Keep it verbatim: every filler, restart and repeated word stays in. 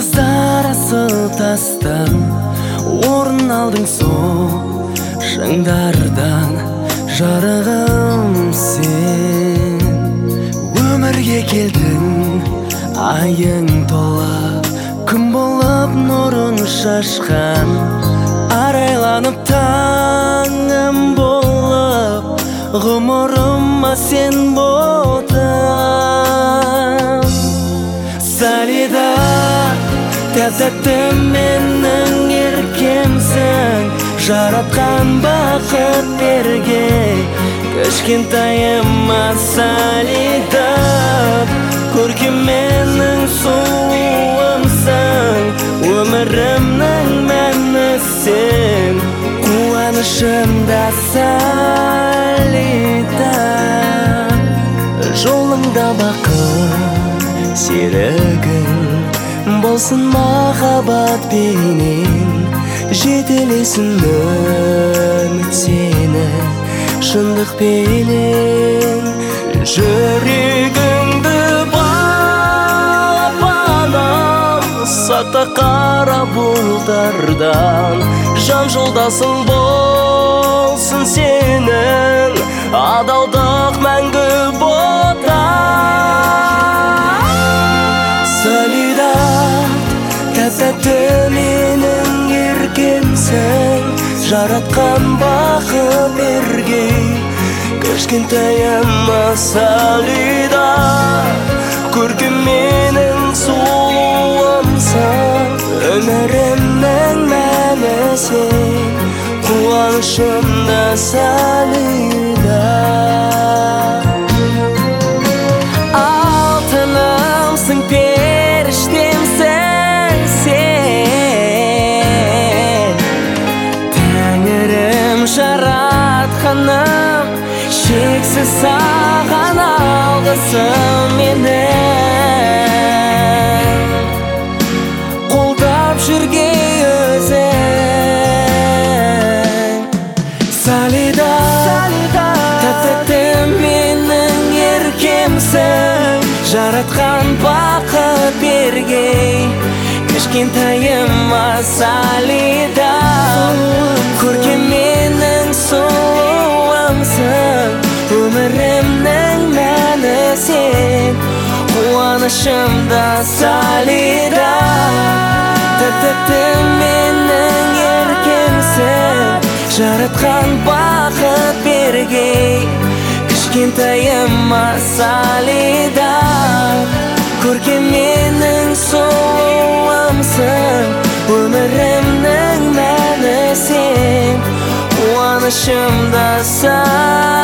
Жұлдыздар асыл тастан орын алдың сол шыңдардан. Жарығым сен, өмірге келдің айың тола, күн болып нұрын шашқан. Арайланып таңым болып, ғұмырыма сен ботам. Салида тәтті менің еркемсің, жаратқан бақыт берген кішкентайыма. Салида көркем менің сұлуымсың, өмірімнің мәні сен, қуанышымда. Салида жолыңда бақыт серігің болсын, махаббат бейнен жетелесін үміт сені шындықпенен. Жүрегіңді бағып анам, сақта қара бұлттардан. Жан жолдасың болсын сенің, адалдық мәңгі ботам. Салида тәтті менің еркемсің, жаратқан бақыт берген кішкентайыма. Салида көркем менің сұлуымсың, өмірімнің мәні сен, қуанышымда. Салида алтынымсың, періштемсің сен, Тәңірім жаратқаным, шексіз саған алғысым менің. Қолдап жүрген өзің. Салида тәтті менің еркемсің, жаратқан бақыт берген кішкентайыма. Салида көркем менің сұлуымсың, өмірімнің мәні сен, қуанышымда. Салида тәтті менің еркемсің, жаратқан бақыт берген кішкентайыма. Салида көркем менің сұлуымсың, өмірімнің мәні сен, қуанышымда.